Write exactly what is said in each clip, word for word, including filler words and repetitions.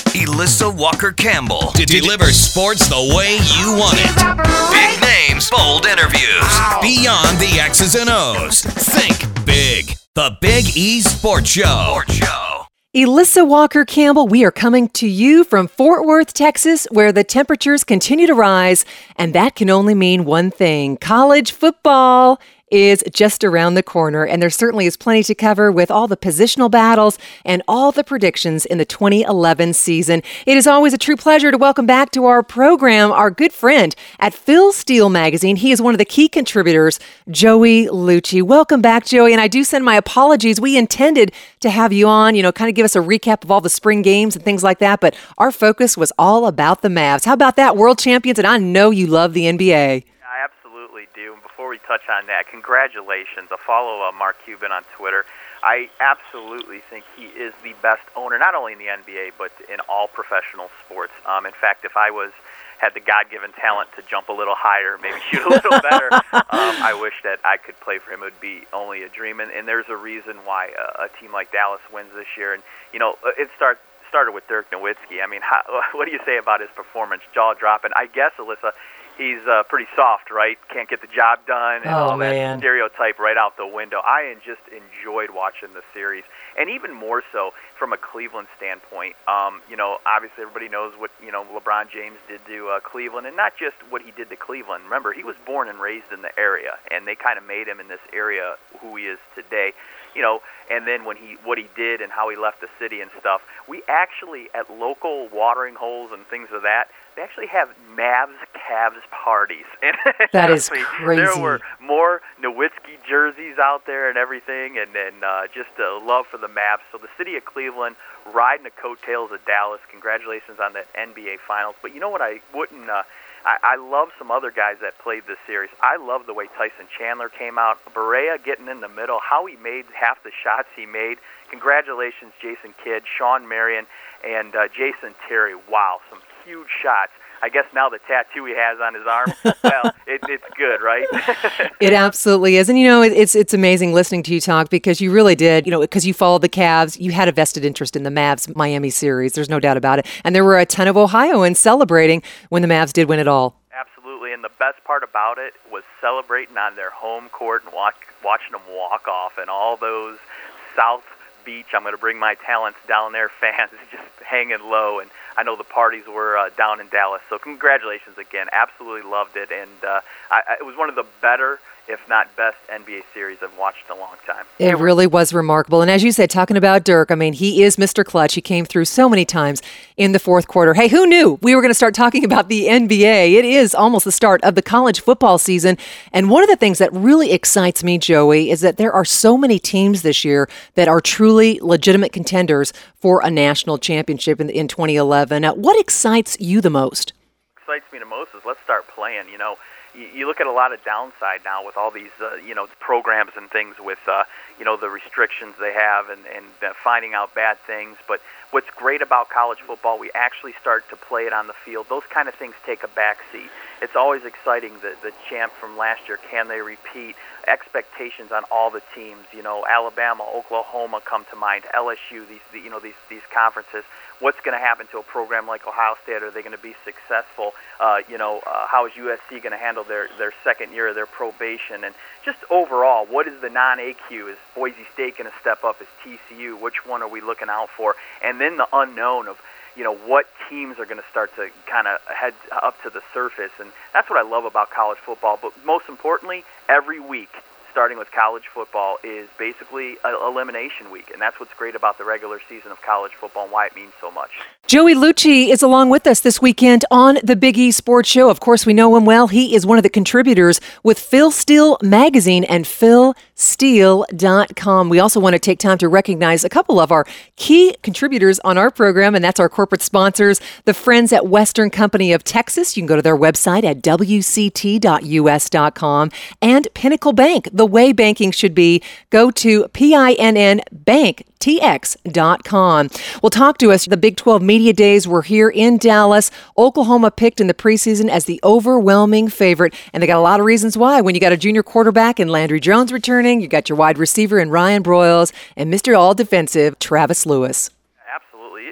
Elissa Walker-Campbell to deliver sports the way you want it. Big names, bold interviews, beyond the X's and O's. Think big. The Big E Sports Show. Sports Show. Elissa Walker-Campbell, we are coming to you from Fort Worth, Texas, where the temperatures continue to rise, and that can only mean one thing. College football is just around the corner, and there certainly is plenty to cover with all the positional battles and all the predictions in the twenty eleven season. It is always a true pleasure to welcome back to our program our good friend at Phil Steele Magazine. He is one of the key contributors, Joey Lucci. Welcome back, Joey, and I do send my apologies. We intended to have you on, you know, kind of give us a recap of all the spring games and things like that, but our focus was all about the Mavs. How about that, world champions? And I know you love the N B A. I absolutely do. And before we touch on that, congratulations. I follow uh, Mark Cuban on Twitter. I absolutely think he is the best owner, not only in the N B A, but in all professional sports. Um, in fact, if I was had the God-given talent to jump a little higher, maybe shoot a little better, um, I wish that I could play for him. It would be only a dream. And, and there's a reason why a, a team like Dallas wins this year. And, you know, it start, started with Dirk Nowitzki. I mean, how, what do you say about his performance? Jaw-dropping. I guess, Alyssa, he's uh, pretty soft, right? Can't get the job done, and oh, all man. that stereotype right out the window. I just enjoyed watching the series, and even more so from a Cleveland standpoint. Um, you know, obviously everybody knows what you know LeBron James did to uh, Cleveland, and not just what he did to Cleveland. Remember, he was born and raised in the area, and they kind of made him in this area who he is today. You know, and then when he what he did and how he left the city and stuff, we actually at local watering holes and things of that, they actually have Mavs Cavs parties. And that is crazy. There were more Nowitzki jerseys out there and everything, and then uh, just a love for the Mavs. So the city of Cleveland riding the coattails of Dallas. Congratulations on that N B A Finals. But you know what? I wouldn't. Uh, I, I love some other guys that played this series. I love the way Tyson Chandler came out. Barea getting in the middle. How he made half the shots he made. Congratulations, Jason Kidd, Sean Marion, and uh, Jason Terry. Wow, some huge shots. I guess now the tattoo he has on his arm, well, it, it's good, right? It absolutely is. And, you know, it, it's it's amazing listening to you talk because you really did, you know, because you followed the Cavs. You had a vested interest in the Mavs Miami series. There's no doubt about it. And there were a ton of Ohioans celebrating when the Mavs did win it all. Absolutely. And the best part about it was celebrating on their home court and walk, watching them walk off and all those South Beach, I'm going to bring my talents down there, fans just hanging low. And I know the parties were uh, down in Dallas. So congratulations again. Absolutely loved it. And uh, I, I, it was one of the better, if not best, N B A series I've watched in a long time. It really was remarkable. And as you said, talking about Dirk, I mean, he is Mister Clutch. He came through so many times in the fourth quarter. Hey, who knew we were going to start talking about the N B A? It is almost the start of the college football season. And one of the things that really excites me, Joey, is that there are so many teams this year that are truly legitimate contenders for a national championship in, in twenty eleven. Now, what excites you the most? What excites me the most is let's start playing, you know. You look at a lot of downside now with all these, uh, you know, programs and things with, uh, you know, the restrictions they have and, and uh, finding out bad things. But what's great about college football, we actually start to play it on the field. Those kind of things take a backseat. It's always exciting, the, the champ from last year, can they repeat? Expectations on all the teams, you know, Alabama, Oklahoma come to mind, L S U, these, the, you know, these, these conferences. What's going to happen to a program like Ohio State? Are they going to be successful? Uh, you know, uh, how is U S C going to handle their, their second year of their probation? And just overall, what is the non-A Q? Is Boise State going to step up? Is T C U? Which one are we looking out for? And then the unknown of, you know, what teams are going to start to kind of head up to the surface. And that's what I love about college football. But most importantly, every week, starting with college football, is basically an elimination week. And that's what's great about the regular season of college football and why it means so much. Joey Lucci is along with us this weekend on the Big E Sports Show. Of course, we know him well. He is one of the contributors with Phil Steele Magazine and phil steele dot com. We also want to take time to recognize a couple of our key contributors on our program, and that's our corporate sponsors, the friends at Western Company of Texas. You can go to their website at w c t dot u s dot com, and Pinnacle Bank, the way banking should be. Go to P I N N bank T X dot com. Well, talk to us. The Big twelve Media Days were here in Dallas. Oklahoma picked in the preseason as the overwhelming favorite, and they got a lot of reasons why. When you got a junior quarterback in Landry Jones returning, you got your wide receiver in Ryan Broyles, and Mister All-Defensive Travis Lewis. Absolutely. It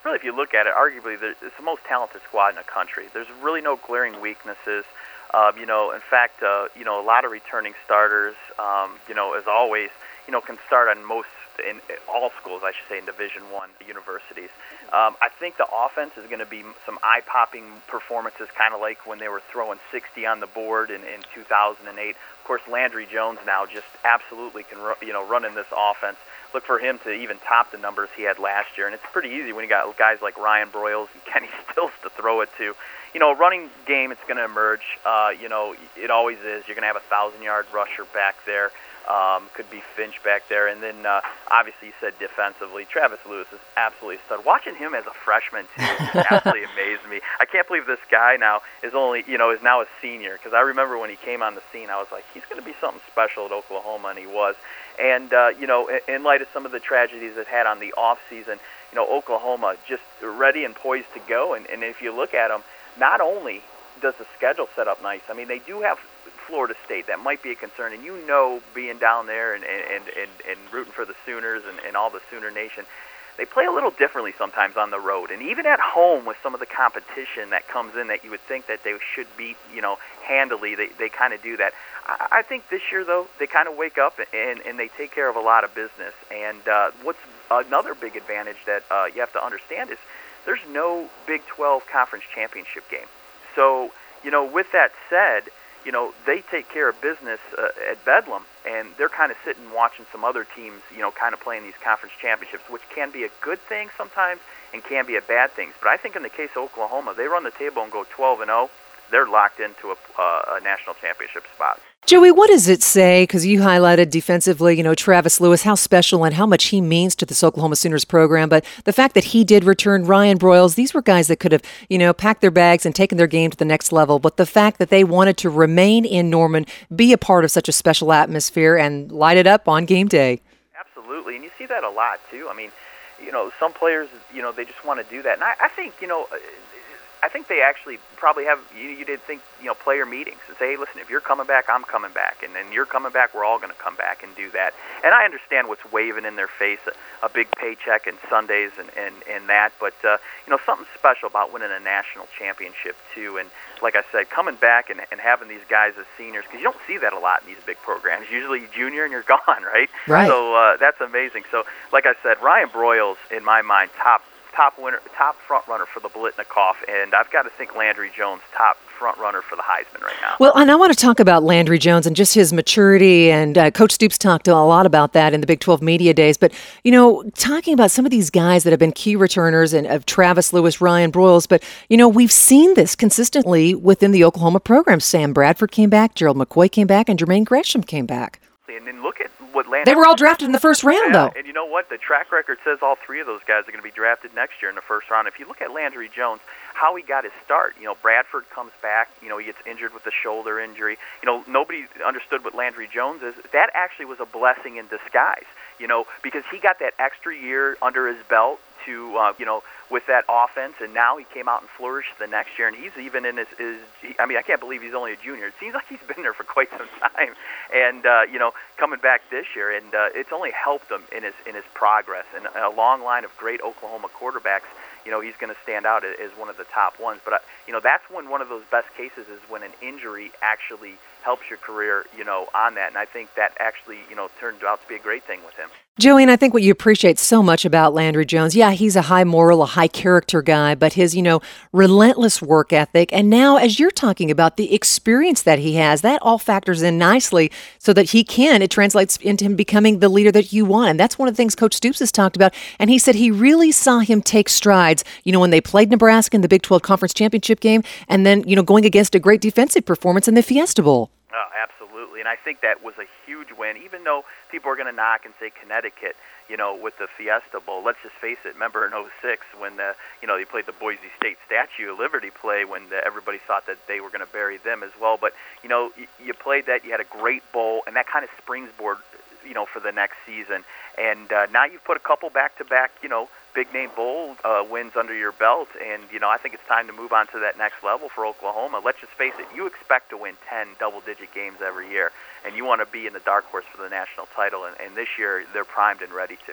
really, if you look at it, arguably there- it's the most talented squad in the country. There's really no glaring weaknesses. Um, you know, in fact, uh, you know, a lot of returning starters, um, you know, as always, you know, can start on most, in all schools, I should say, in Division One universities. Um, I think the offense is going to be some eye-popping performances, kind of like when they were throwing sixty on the board in, in two thousand eight. Of course, Landry Jones now just absolutely can, ru- you know, run in this offense. Look for him to even top the numbers he had last year, and it's pretty easy when you got guys like Ryan Broyles and Kenny Stills to throw it to. You know, a running game, it's going to emerge. Uh, you know, it always is. You're going to have a thousand-yard rusher back there. Um, could be Finch back there. And then, uh, obviously, you said defensively, Travis Lewis is absolutely a stud. Watching him as a freshman, too, absolutely amazed me. I can't believe this guy now is only, you know, is now a senior. Because I remember when he came on the scene, I was like, he's going to be something special at Oklahoma, and he was. And, uh, you know, in, in light of some of the tragedies it had on the offseason, you know, Oklahoma just ready and poised to go. And, and if you look at them, not only does the schedule set up nice, I mean, they do have Florida State. That might be a concern. And you know, being down there and, and, and, and rooting for the Sooners and, and all the Sooner Nation, they play a little differently sometimes on the road. And even at home with some of the competition that comes in that you would think that they should beat, you know, handily, they, they kind of do that. I, I think this year, though, they kind of wake up and, and they take care of a lot of business. And uh, what's another big advantage that uh, you have to understand is there's no Big twelve Conference Championship game. So, you know, with that said, you know, they take care of business uh, at Bedlam, and they're kind of sitting watching some other teams, you know, kind of playing these conference championships, which can be a good thing sometimes and can be a bad thing. But I think in the case of Oklahoma, they run the table and go twelve and oh, they're locked into a, uh, a national championship spot. Joey, what does it say? Because you highlighted defensively, you know, Travis Lewis, how special and how much he means to this Oklahoma Sooners program. But the fact that he did return Ryan Broyles, these were guys that could have, you know, packed their bags and taken their game to the next level. But the fact that they wanted to remain in Norman, be a part of such a special atmosphere and light it up on game day. Absolutely. And you see that a lot, too. I mean, you know, some players, you know, they just want to do that. And I, I think, you know, I think they actually probably have, you, you did think, you know, player meetings and say, hey, listen, if you're coming back, I'm coming back. And then you're coming back, we're all going to come back and do that. And I understand what's waving in their face, a, a big paycheck and Sundays and, and, and that. But, uh, you know, something special about winning a national championship, too. And like I said, coming back and, and having these guys as seniors, because you don't see that a lot in these big programs. Usually junior and you're gone, right? Right. So uh, that's amazing. So, like I said, Ryan Broyles, in my mind, top top winner, top front runner for the Biletnikoff, and I've got to think Landry Jones top front runner for the Heisman right now. Well, and I want to talk about Landry Jones and just his maturity, and uh, Coach Stoops talked a lot about that in the Big twelve media days. But, you know, talking about some of these guys that have been key returners and of Travis Lewis, Ryan Broyles, but, you know, we've seen this consistently within the Oklahoma program. Sam Bradford came back, Gerald McCoy came back, and Jermaine Gresham came back. And then look at what Landry... They were all drafted in the first round, yeah, though. And you know what? The track record says all three of those guys are going to be drafted next year in the first round. If you look at Landry Jones, how he got his start, you know, Bradford comes back, you know, he gets injured with a shoulder injury. You know, nobody understood what Landry Jones is. That actually was a blessing in disguise, you know, because he got that extra year under his belt to, uh, you know, with that offense, and now he came out and flourished the next year, and he's even in his, his I mean, I can't believe he's only a junior. It seems like he's been there for quite some time, and, uh, you know, coming back this year, and uh, it's only helped him in his in his progress, and a long line of great Oklahoma quarterbacks. You know, he's going to stand out as one of the top ones, but, uh, you know, that's when one of those best cases is when an injury actually helps your career, you know, on that, and I think that actually, you know, turned out to be a great thing with him. Joey, and I think what you appreciate so much about Landry Jones, yeah, he's a high moral, a high character guy, but his, you know, relentless work ethic. And now, as you're talking about the experience that he has, that all factors in nicely so that he can, it translates into him becoming the leader that you want. And that's one of the things Coach Stoops has talked about. And he said he really saw him take strides, you know, when they played Nebraska in the Big twelve Conference Championship game, and then, you know, going against a great defensive performance in the Fiesta Bowl. Oh, absolutely. And I think that was a huge win, even though people are going to knock and say Connecticut, you know, with the Fiesta Bowl. Let's just face it. Remember in oh six when, the, you know, they played the Boise State Statue of Liberty play when the, everybody thought that they were going to bury them as well. But, you know, you, you played that. You had a great bowl, and that kind of springboard, you know, for the next season. And uh, now you've put a couple back-to-back, you know, big-name bowl uh, wins under your belt, and, you know, I think it's time to move on to that next level for Oklahoma. Let's just face it, you expect to win ten double-digit games every year, and you want to be in the dark horse for the national title, and, and this year they're primed and ready to.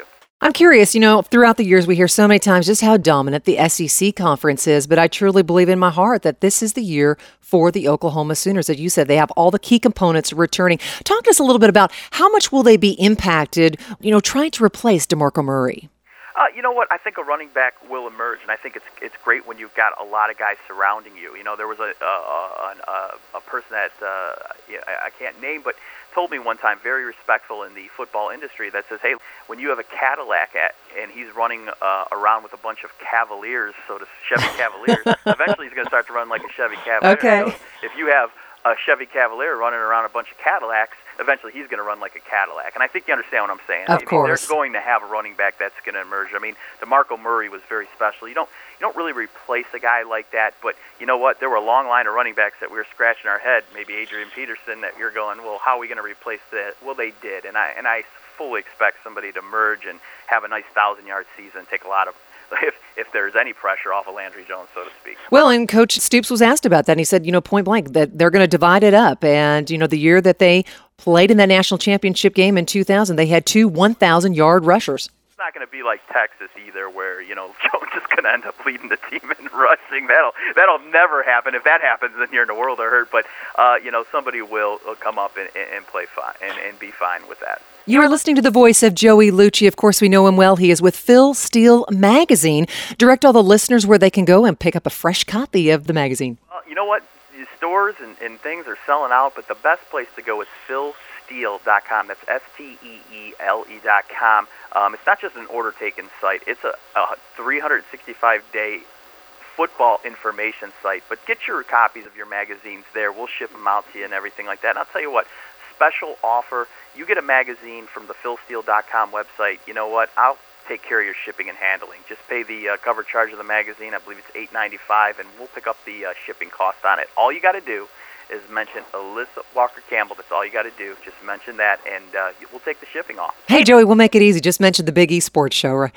I'm curious, you know, throughout the years we hear so many times just how dominant the S E C conference is, but I truly believe in my heart that this is the year for the Oklahoma Sooners. As you said, they have all the key components returning. Talk to us a little bit about how much will they be impacted, you know, trying to replace DeMarco Murray? Uh, you know what? I think a running back will emerge, and I think it's it's great when you've got a lot of guys surrounding you. You know, there was a a, a, a person that uh, I can't name, but told me one time, very respectful in the football industry, that says, hey, when you have a Cadillac at, and he's running uh, around with a bunch of Cavaliers, so to Chevy Cavaliers, eventually he's going to start to run like a Chevy Cavalier. Okay. So if you have a Chevy Cavalier running around a bunch of Cadillacs, eventually he's going to run like a Cadillac. And I think you understand what I'm saying. Of I mean, course. They're going to have a running back that's going to emerge. I mean, DeMarco Murray was very special. You don't you don't really replace a guy like that, but you know what? There were a long line of running backs that we were scratching our head, maybe Adrian Peterson, that you're going, well, how are we going to replace that? Well, they did. And I and I fully expect somebody to emerge and have a nice thousand-yard season, take a lot of If, if there's any pressure off of Landry Jones, so to speak. Well, and Coach Stoops was asked about that, and he said, you know, point blank, that they're going to divide it up. And, you know, the year that they played in that national championship game in two thousand, they had two one thousand-yard rushers. It's not going to be like Texas either, where, you know, Jones is going to end up leading the team in rushing. That'll that'll never happen. If that happens, then you're in the world of hurt. But, uh, you know, somebody will, will come up and, and play fine and, and be fine with that. You are listening to the voice of Joey Lucci. Of course, we know him well. He is with Phil Steele Magazine. Direct all the listeners where they can go and pick up a fresh copy of the magazine. Well, you know what? The stores and, and things are selling out, but the best place to go is phil steele dot com. That's S T E E L E dot com. Um, it's not just an order-taking site. It's a, a three hundred sixty-five day football information site. But get your copies of your magazines there. We'll ship them out to you and everything like that. And I'll tell you what, special offer. You get a magazine from the phil steele dot com website. You know what? I'll take care of your shipping and handling. Just pay the uh, cover charge of the magazine. I believe it's eight ninety-five, and we'll pick up the uh, shipping cost on it. All you got to do is mention Alyssa Walker Campbell. That's all you got to do. Just mention that, and uh, we'll take the shipping off. Hey, Joey, we'll make it easy. Just mention the Big E Sports Show, right?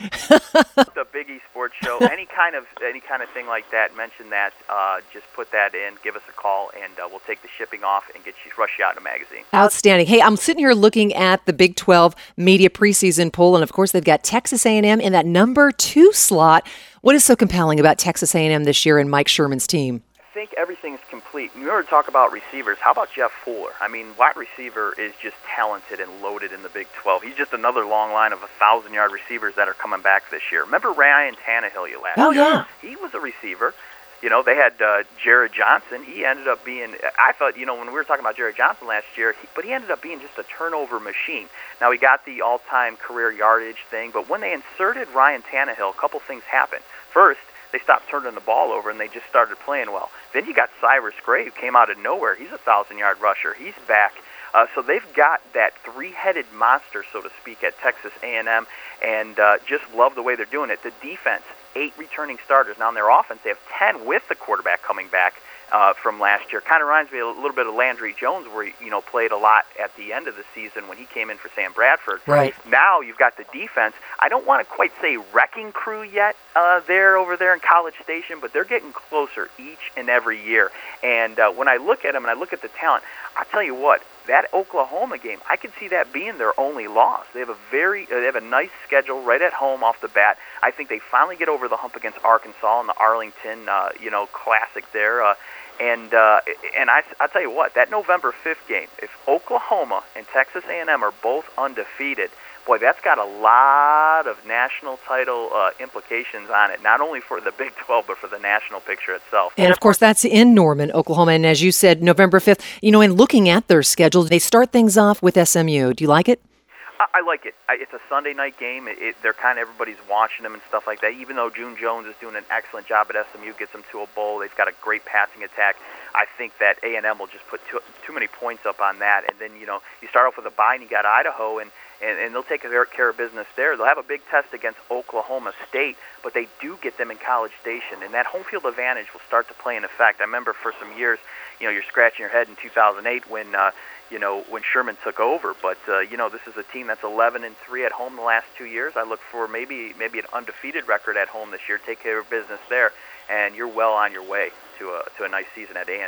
The Big E Sports Show, any kind of any kind of thing like that, mention that. Uh, just put that in, give us a call, and uh, we'll take the shipping off and get you rush you out in a magazine. Outstanding. Hey, I'm sitting here looking at the Big twelve media preseason poll, and of course they've got Texas A and M in that number two slot. What is so compelling about Texas A and M this year and Mike Sherman's team? I think everything's complete. You were to talk about receivers. How about Jeff Fuller? I mean, wide receiver is just talented and loaded in the Big twelve. He's just another long line of one thousand-yard receivers that are coming back this year. Remember Ryan Tannehill you last Oh, year? yeah. He was a receiver. You know, they had uh, Jared Johnson. He ended up being, I thought, you know, when we were talking about Jared Johnson last year, he, but he ended up being just a turnover machine. Now, he got the all-time career yardage thing, but when they inserted Ryan Tannehill, a couple things happened. First, they stopped turning the ball over, and they just started playing well. Then you got Cyrus Gray, who came out of nowhere. He's a thousand-yard rusher. He's back. Uh, so they've got that three-headed monster, so to speak, at Texas A and M, and uh, just love the way they're doing it. The defense, eight returning starters. Now, in their offense, they have ten with the quarterback coming back uh, from last year. Kind of reminds me a little bit of Landry Jones, where he you know, played a lot at the end of the season when he came in for Sam Bradford. Right. Now you've got the defense. I don't want to quite say wrecking crew yet uh, there over there in College Station, but they're getting closer each and every year. And uh, when I look at them and I look at the talent, I'll tell you what, that Oklahoma game, I could see that being their only loss. They have a very, uh, they have a nice schedule right at home off the bat. I think they finally get over the hump against Arkansas in the Arlington, uh, you know, Classic there. Uh, and uh, and I, I'll tell you what, that November fifth game, if Oklahoma and Texas A and M are both undefeated, boy, that's got a lot of national title uh, implications on it, not only for the Big twelve, but for the national picture itself. And of course, that's in Norman, Oklahoma. And as you said, November fifth, you know, in looking at their schedule, they start things off with S M U. Do you like it? I, I like it. I, it's a Sunday night game. It, it, they're kind of, everybody's watching them and stuff like that. Even though June Jones is doing an excellent job at S M U, gets them to a bowl. They've got a great passing attack. I think that A and M will just put too, too many points up on that. And then, you know, you start off with a bye and you got Idaho, and And, and they'll take care of business there. They'll have a big test against Oklahoma State, but they do get them in College Station, and that home field advantage will start to play in effect. I remember for some years, you know, you're scratching your head in two thousand eight when, uh, you know, when Sherman took over. But uh, you know, this is a team that's eleven and three at home the last two years. I look for maybe maybe an undefeated record at home this year. Take care of business there, and you're well on your way to a to a nice season at A and M.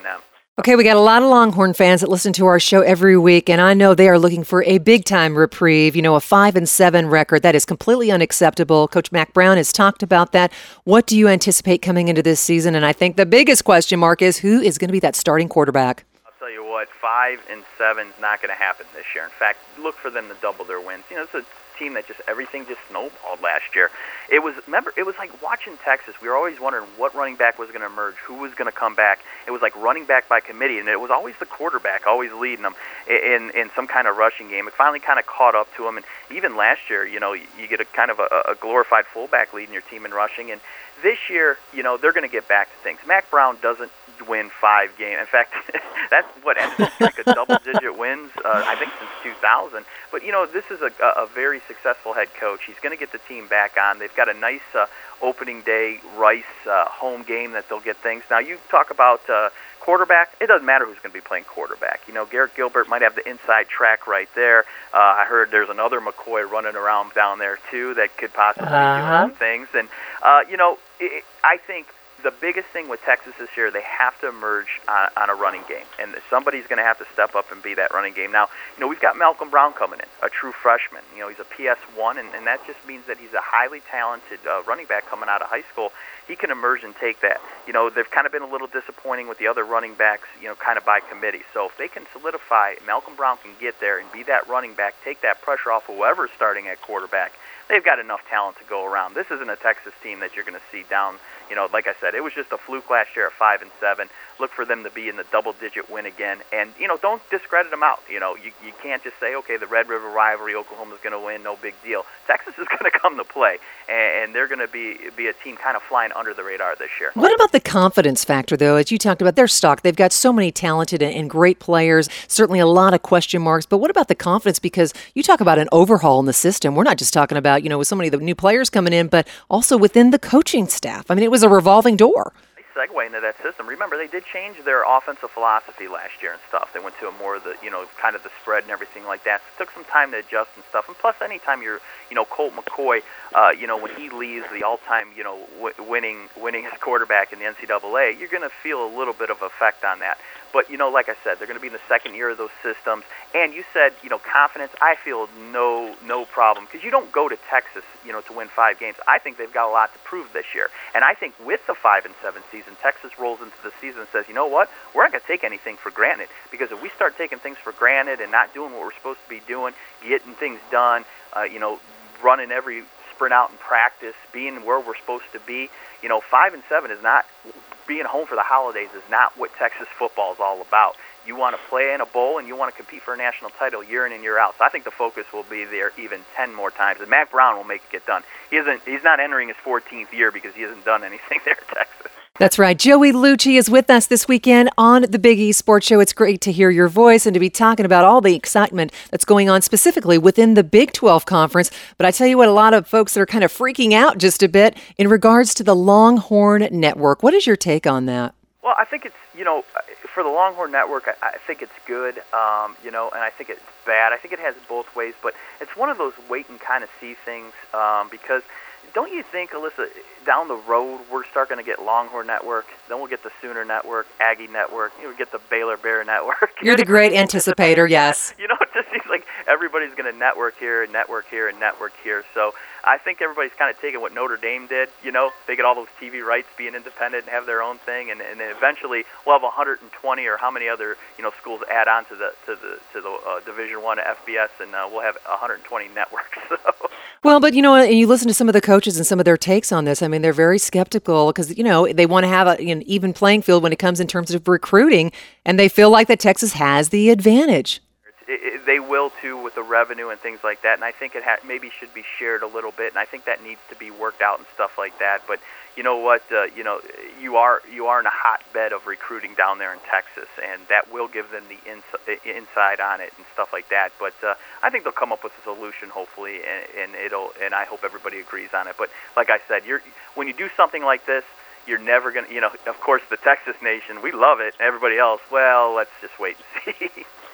Okay, we got a lot of Longhorn fans that listen to our show every week, and I know they are looking for a big-time reprieve. You know, a five and seven record that is completely unacceptable. Coach Mack Brown has talked about that. What do you anticipate coming into this season? And I think the biggest question mark is who is going to be that starting quarterback. I'll tell you what, five and seven is not going to happen this year. In fact, look for them to double their wins. You know, it's a team that just everything just snowballed last year. It was remember it was like watching Texas. We were always wondering what running back was going to emerge, who was going to come back. It was like running back by committee, and it was always the quarterback, always leading them in in some kind of rushing game. It finally kind of caught up to them, and even last year, you know, you get a kind of a, a glorified fullback leading your team in rushing, and this year, you know, they're going to get back to things. Mack Brown doesn't win five games. In fact, that's what ended up like a double-digit wins, uh, I think, since two thousand. But, you know, this is a, a very successful head coach. He's going to get the team back on. They've got a nice uh, opening day Rice uh, home game that they'll get things. Now, you talk about uh, quarterback. It doesn't matter who's going to be playing quarterback. You know, Garrett Gilbert might have the inside track right there. Uh, I heard there's another McCoy running around down there, too, that could possibly uh-huh. do some things. And, uh, you know, it, I think the biggest thing with Texas this year, they have to emerge on, on a running game, and somebody's going to have to step up and be that running game. Now, you know, we've got Malcolm Brown coming in, a true freshman. You know, he's a P S one, and, and that just means that he's a highly talented uh, running back coming out of high school. He can emerge and take that. You know, they've kind of been a little disappointing with the other running backs, you know, kind of by committee. So if they can solidify, Malcolm Brown can get there and be that running back, take that pressure off whoever's starting at quarterback. They've got enough talent to go around. This isn't a Texas team that you're going to see down. You know, like I said, it was just a fluke last year at five and seven. Look for them to be in the double-digit win again, and you know, don't discredit them out. You know, you you can't just say, okay, the Red River rivalry, Oklahoma's going to win, no big deal. Texas is going to come to play, and they're going to be be a team kind of flying under the radar this year. What about the confidence factor, though? As you talked about, their stock, they've got so many talented and great players. Certainly, a lot of question marks. But what about the confidence? Because you talk about an overhaul in the system. We're not just talking about, you know, with so many of the new players coming in, but also within the coaching staff. I mean, it was a revolving door. Segue into that system. Remember, they did change their offensive philosophy last year and stuff. They went to a more of the, you know, kind of the spread and everything like that. So it took some time to adjust and stuff. And plus, anytime you're, you know, Colt McCoy, uh, you know, when he leaves the all-time, you know, w- winning winning as quarterback in the N C double A, you're going to feel a little bit of effect on that. But, you know, like I said, they're going to be in the second year of those systems. And you said, you know, confidence, I feel no no problem. Because you don't go to Texas, you know, to win five games. I think they've got a lot to prove this year. And I think with the five and seven season, Texas rolls into the season and says, you know what, we're not going to take anything for granted. Because if we start taking things for granted and not doing what we're supposed to be doing, getting things done, uh, you know, running every sprint out in practice, being where we're supposed to be, you know, five and seven is not... being home for the holidays is not what Texas football is all about. You want to play in a bowl and you want to compete for a national title year in and year out. So I think the focus will be there even ten more times. And Mack Brown will make it get done. He isn't. He's not entering his fourteenth year because he hasn't done anything there at Texas. That's right. Joey Lucci is with us this weekend on the Big East Sports Show. It's great to hear your voice and to be talking about all the excitement that's going on specifically within the Big twelve Conference. But I tell you what, a lot of folks are kind of freaking out just a bit in regards to the Longhorn Network. What is your take on that? Well, I think it's, you know, for the Longhorn Network, I, I think it's good, um, you know, and I think it's bad. I think it has both ways, but it's one of those wait and kind of see things um, because don't you think, Alyssa, down the road we're starting to get Longhorn Network, then we'll get the Sooner Network, Aggie Network, you know, get the Baylor Bear Network. You're the great anticipator, yes. You know, it just seems like everybody's going to network here and network here and network here. So I think everybody's kind of taking what Notre Dame did, you know, they get all those T V rights, being independent and have their own thing, and, and then eventually we'll have one hundred twenty or how many other, you know, schools add on to the to the to the uh, Division One F B S, and uh, we'll have one hundred twenty networks. So. Well, but you know, and you listen to some of the coaches and some of their takes on this. I mean, they're very skeptical because, you know, they want to have a, an even playing field when it comes in terms of recruiting, and they feel like that Texas has the advantage. It, it, they will, too, with the revenue and things like that, and I think it ha- maybe should be shared a little bit, and I think that needs to be worked out and stuff like that. But you know what, uh, you know, you are you are in a hotbed of recruiting down there in Texas, and that will give them the ins- inside on it and stuff like that. But uh, I think they'll come up with a solution, hopefully, and, and it'll and I hope everybody agrees on it. But like I said, you're when you do something like this, you're never going to, you know, of course, the Texas nation, we love it. Everybody else, well, let's just wait and see.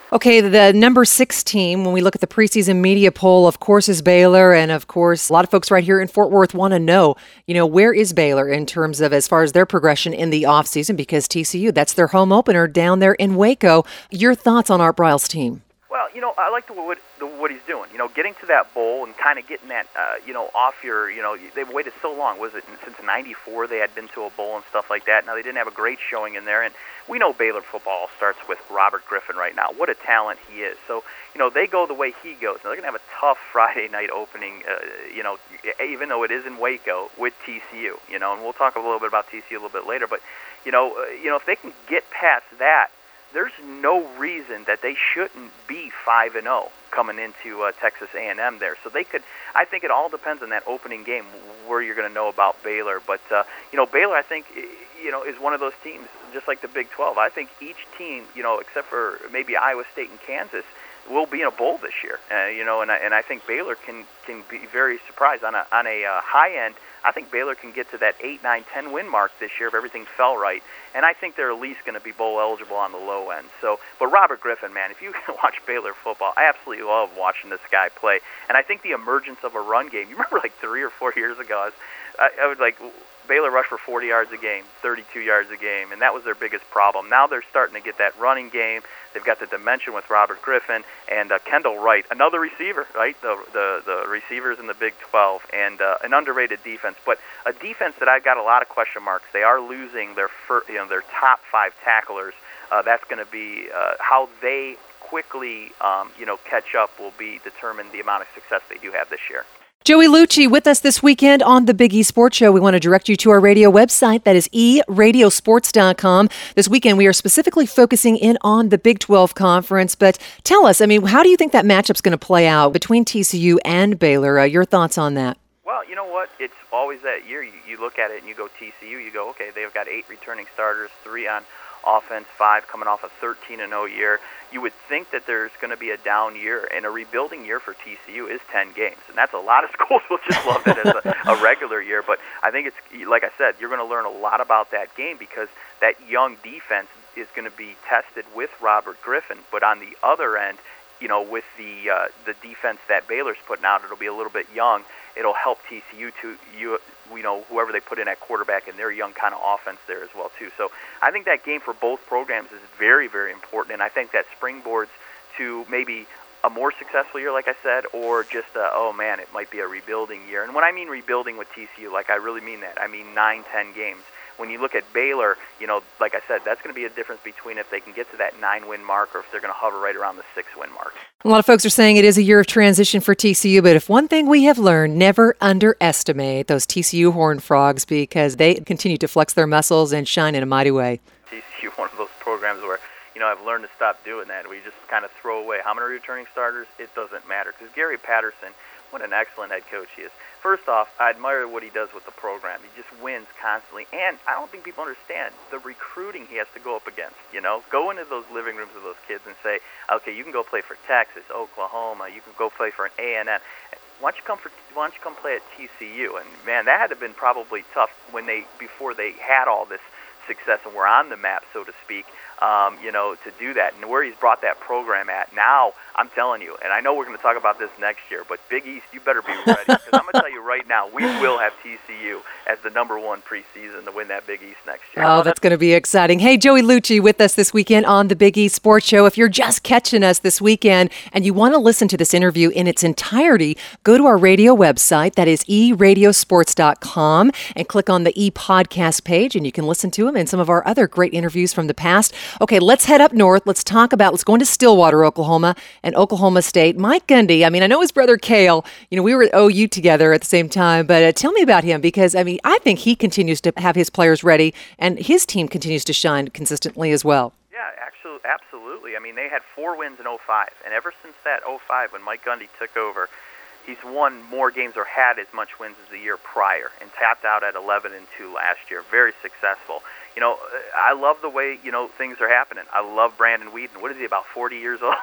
Okay, the number six team, when we look at the preseason media poll, of course, is Baylor. And of course, a lot of folks right here in Fort Worth want to know, you know, where is Baylor in terms of as far as their progression in the offseason? Because T C U, that's their home opener down there in Waco. Your thoughts on Art Briles' team? Well, you know, I like the, what the, what he's doing. You know, getting to that bowl and kind of getting that, uh, you know, off your, you know, they've waited so long. Was it since ninety-four they had been to a bowl and stuff like that? Now, they didn't have a great showing in there. And we know Baylor football starts with Robert Griffin right now. What a talent he is. So, you know, they go the way he goes. Now, they're going to have a tough Friday night opening, uh, you know, even though it is in Waco with T C U, you know, and we'll talk a little bit about T C U a little bit later. But, you know, uh, you know, if they can get past that, there's no reason that they shouldn't be five and oh coming into uh, Texas A and M there. So they could, I think it all depends on that opening game where you're going to know about Baylor. But, uh, you know, Baylor, I think, you know, is one of those teams, just like the Big twelve. I think each team, you know, except for maybe Iowa State and Kansas, will be in a bowl this year. Uh, you know, and I, and I think Baylor can, can be very surprised. On a, on a uh, high end, I think Baylor can get to that eight, nine, ten win mark this year if everything fell right. And I think they're at least going to be bowl eligible on the low end. So, but Robert Griffin, man, if you can watch Baylor football, I absolutely love watching this guy play. And I think the emergence of a run game. You remember like three or four years ago, I, was, I, I would like Baylor rushed for forty yards a game, thirty-two yards a game, and that was their biggest problem. Now they're starting to get that running game. They've got the dimension with Robert Griffin and uh, Kendall Wright, another receiver, right? The the, the receivers in the Big twelve, and uh, an underrated defense, but a defense that I've got a lot of question marks. They are losing their fir- you know their top five tacklers. Uh, that's going to be uh, how they quickly um, you know catch up will be determined the amount of success they do have this year. Joey Lucci with us this weekend on the Big E Sports Show. We want to direct you to our radio website. That is e radio sports dot com. This weekend, we are specifically focusing in on the Big twelve Conference. But tell us, I mean, how do you think that matchup's going to play out between T C U and Baylor? Uh, your thoughts on that? Well, you know what? It's always that year. You, you look at it and you go T C U, you go, okay, they've got eight returning starters, three on offense, five coming off a thirteen and oh year. You would think that there's going to be a down year, and a rebuilding year for T C U is ten games, and that's a lot of schools will just love that as a, a regular year. But I think it's, like I said, you're going to learn a lot about that game because that young defense is going to be tested with Robert Griffin. But on the other end, you know, with the uh, the defense that Baylor's putting out, it'll be a little bit young. It'll help T C U to you, you know, whoever they put in at quarterback and their young kind of offense there as well too. So I think that game for both programs is very, very important, and I think that springboards to maybe a more successful year, like I said, or just a, oh man, it might be a rebuilding year. And when I mean rebuilding with T C U, like I really mean that. I mean nine, ten games. When you look at Baylor, you know, like I said, that's going to be a difference between if they can get to that nine-win mark or if they're going to hover right around the six-win mark. A lot of folks are saying it is a year of transition for T C U, but if one thing we have learned, never underestimate those T C U Horned Frogs because they continue to flex their muscles and shine in a mighty way. T C U, one of those programs where, you know, I've learned to stop doing that. We just kind of throw away how many returning starters, it doesn't matter. Because Gary Patterson, what an excellent head coach he is. First off, I admire what he does with the program. He just wins constantly. And I don't think people understand the recruiting he has to go up against. You know, go into those living rooms of those kids and say, okay, you can go play for Texas, Oklahoma, you can go play for an A and M. Why don't you come for? Why don't you come play at T C U? And man, that had to have been probably tough when they before they had all this success and were on the map, so to speak. Um, you know, to do that and where he's brought that program at now, I'm telling you, and I know we're going to talk about this next year, but Big East, you better be ready because I'm going to tell you right now, we will have T C U as the number one preseason to win that Big East next year. Oh, that's going to be exciting. Hey, Joey Lucci with us this weekend on the Big East Sports Show. If you're just catching us this weekend and you want to listen to this interview in its entirety, go to our radio website, that is e radio sports dot com, and click on the e-podcast page, and you can listen to them and some of our other great interviews from the past. Okay, let's head up north. Let's talk about, let's go into Stillwater, Oklahoma, and Oklahoma State. Mike Gundy, I mean, I know his brother Cale, you know, we were at O U together at the same time, but uh, tell me about him because, I mean, I think he continues to have his players ready, and his team continues to shine consistently as well. Yeah, actually, absolutely. I mean, they had four wins in oh five, and ever since that oh five, when Mike Gundy took over, he's won more games or had as much wins as the year prior and tapped out at eleven and two last year. Very successful. You know, I love the way, you know, things are happening. I love Brandon Whedon. What is he, about forty years old?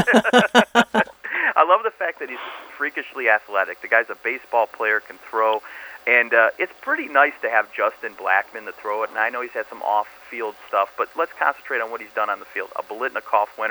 I love the fact that he's freakishly athletic. The guy's a baseball player, can throw. And uh, it's pretty nice to have Justin Blackman to throw it. And I know he's had some off-field stuff, but let's concentrate on what he's done on the field. A Biletnikoff winner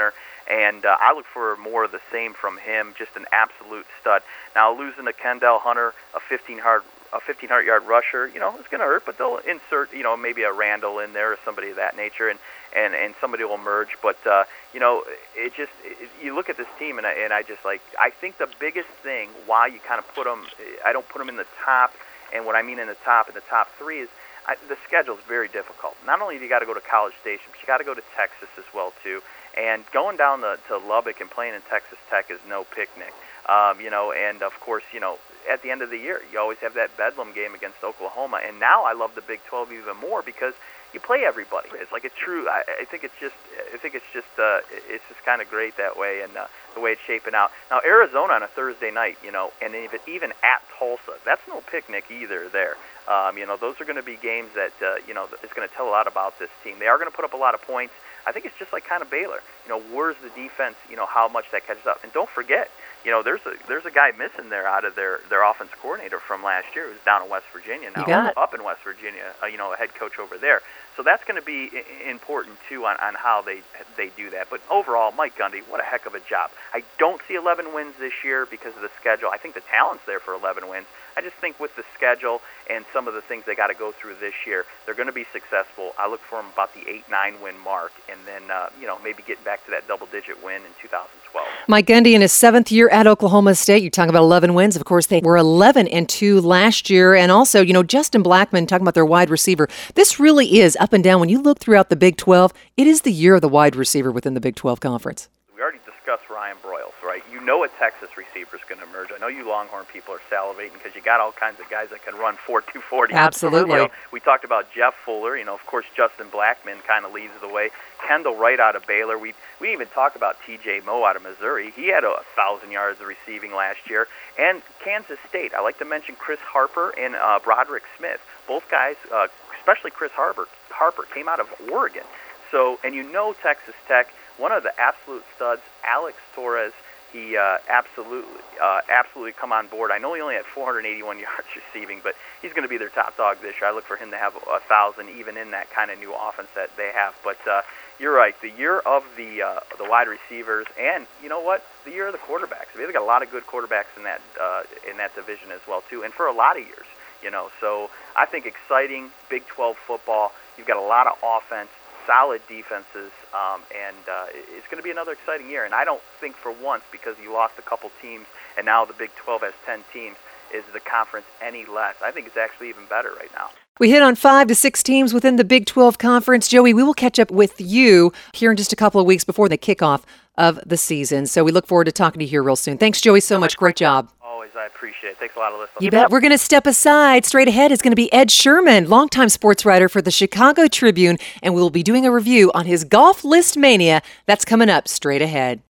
and uh, I look for more of the same from him. Just an absolute stud. Now losing to Kendall Hunter, a fifteen hard. a fifteen hundred yard rusher, you know, it's going to hurt, but they'll insert, you know, maybe a Randall in there or somebody of that nature, and, and, and somebody will emerge. But, uh, you know, it just, it, you look at this team, and I, and I just like, I think the biggest thing why you kind of put them, I don't put them in the top, and what I mean in the top, in the top three is I, the schedule is very difficult. Not only do you got to go to College Station, but you got to go to Texas as well, too. And going down the, to Lubbock and playing in Texas Tech is no picnic. Um, you know, and of course, you know, at the end of the year, you always have that Bedlam game against Oklahoma. And now I love the Big twelve even more because you play everybody. It's like it's true. I, I think it's just, I think it's just, uh, it's just kind of great that way, and uh, the way it's shaping out. Now Arizona on a Thursday night, you know, and even even at Tulsa, that's no picnic either. There, um, you know, those are going to be games that uh, you know is going to tell a lot about this team. They are going to put up a lot of points. I think it's just like kind of Baylor. You know, where's the defense? You know, how much that catches up. And don't forget, you know, there's a there's a guy missing there out of their, their offense coordinator from last year who's down in West Virginia now, up in West Virginia, uh, you know, a head coach over there. So that's going to be I- important, too, on, on how they they do that. But overall, Mike Gundy, what a heck of a job. I don't see eleven wins this year because of the schedule. I think the talent's there for eleven wins. I just think with the schedule and some of the things they got to go through this year, they're going to be successful. I look for them about the eight nine win mark, and then, uh, you know, maybe getting back to that double-digit win in two thousand twelve. Mike Gundy in his seventh year at Oklahoma State. You're talking about eleven wins. Of course, they were eleven and two last year. And also, you know, Justin Blackmon, talking about their wide receiver. This really is up and down. When you look throughout the Big twelve, it is the year of the wide receiver within the Big twelve Conference. We already discussed Ryan Broyles, right? You know a Texas receiver is going to emerge. I know you Longhorn people are salivating because you got all kinds of guys that can run four two forty. Absolutely. You know, we talked about Jeff Fuller. You know, of course, Justin Blackmon kind of leads the way. Kendall Wright out of Baylor. We we even talked about T J Moe out of Missouri. He had a thousand yards of receiving last year. And Kansas State. I like to mention Chris Harper and uh, Broderick Smith. Both guys, uh, especially Chris Harper, Harper came out of Oregon. So, and you know Texas Tech. One of the absolute studs, Alex Torres, he uh, absolutely, uh, absolutely come on board. I know he only had four hundred eighty-one yards receiving, but he's going to be their top dog this year. I look for him to have a thousand, even in that kind of new offense that they have. But uh, you're right, the year of the uh, the wide receivers, and you know what, the year of the quarterbacks. They've got a lot of good quarterbacks in that uh, in that division as well too, and for a lot of years, you know. So I think exciting Big twelve football. You've got a lot of offense, solid defenses, um, and uh, it's going to be another exciting year. And I don't think for once, because you lost a couple teams and now the Big twelve has ten teams, is the conference any less. I think it's actually even better right now. We hit on five to six teams within the Big twelve Conference. Joey, we will catch up with you here in just a couple of weeks before the kickoff of the season. So we look forward to talking to you here real soon. Thanks, Joey, so much. Great job. I appreciate it. Thanks a lot of listening. You bet. We're going to step aside. Straight ahead is going to be Ed Sherman, longtime sports writer for the Chicago Tribune, and we'll be doing a review on his golf list mania. That's coming up straight ahead.